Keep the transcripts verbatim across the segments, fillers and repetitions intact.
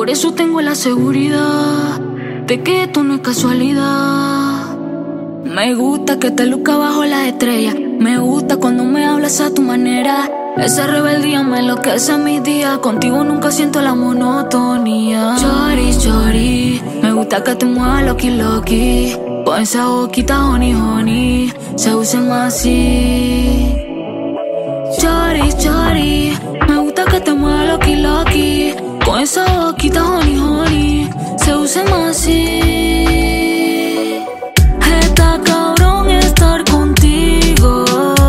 Por eso tengo la seguridad de que esto no es casualidad. Me gusta que te luzca bajo las estrellas. Me gusta cuando me hablas a tu manera. Esa rebeldía me enloquece en mis días. Contigo nunca siento la monotonía. Chori, chori, me gusta que te muevas loki, loki. Con esa boquita honey, honey, se usen así. Chori, chori, me gusta que te muevas loki, loki. Con esa boquita honey, honey, se usen así. Está cabrón estar contigo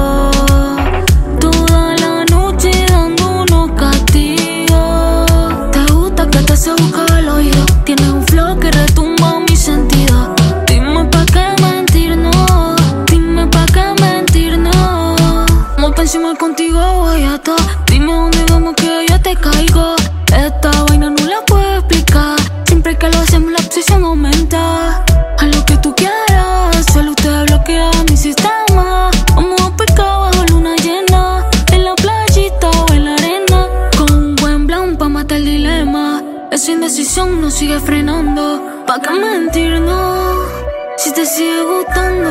toda la noche dando unos castigos. Te gusta que te se busca el oído. Tienes un flow que retumba mis sentidos. Dime pa' qué mentir, no. Dime pa' qué mentir, no. Vamos pa' encima contigo, voy a todo. Dime dónde vamos que yo te caigo. Esta vaina no la puedo explicar. Siempre que lo hacemos la obsesión aumenta. A lo que tú quieras, solo usted bloquea mi sistema. Vamos a pescar bajo luna llena, en la playita o en la arena, con un buen blanc pa' matar el dilema. Esa indecisión nos sigue frenando. ¿Pa' qué mentir, no? Si te sigue gustando.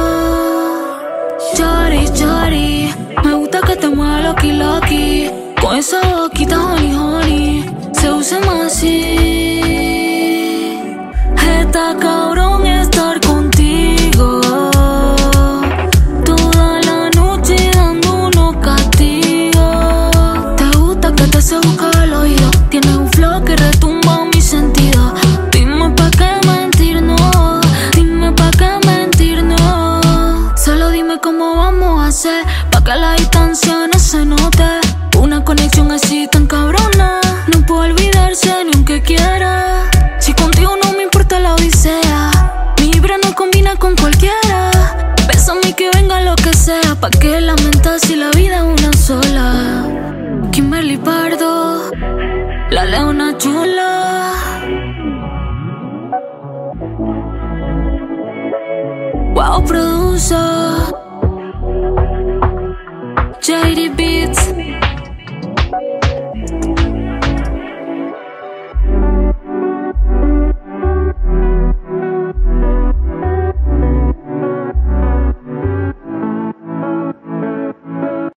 Chori, chori, me gusta que te muevas loki, loki. Con esa boquita honey, honey, se usen así. Está cabrón estar contigo toda la noche dando unos castigos. Te gusta que te se busca el oído. Tienes un flow que retumba mis sentidos. Dime pa' qué mentir, no. Dime pa' qué mentir, no. Solo dime cómo vamos a hacer pa' que la distancia no se note. Una conexión así tan cabrona no puedo olvidarse ni aunque quiera. Si contigo no me importa la odisea, mi vibra no combina con cualquiera. Bésame que venga lo que sea. ¿Pa' qué lamentar si la vida es una sola? Kimberly Pardo, la leona chula. Wow, producer J D Beats.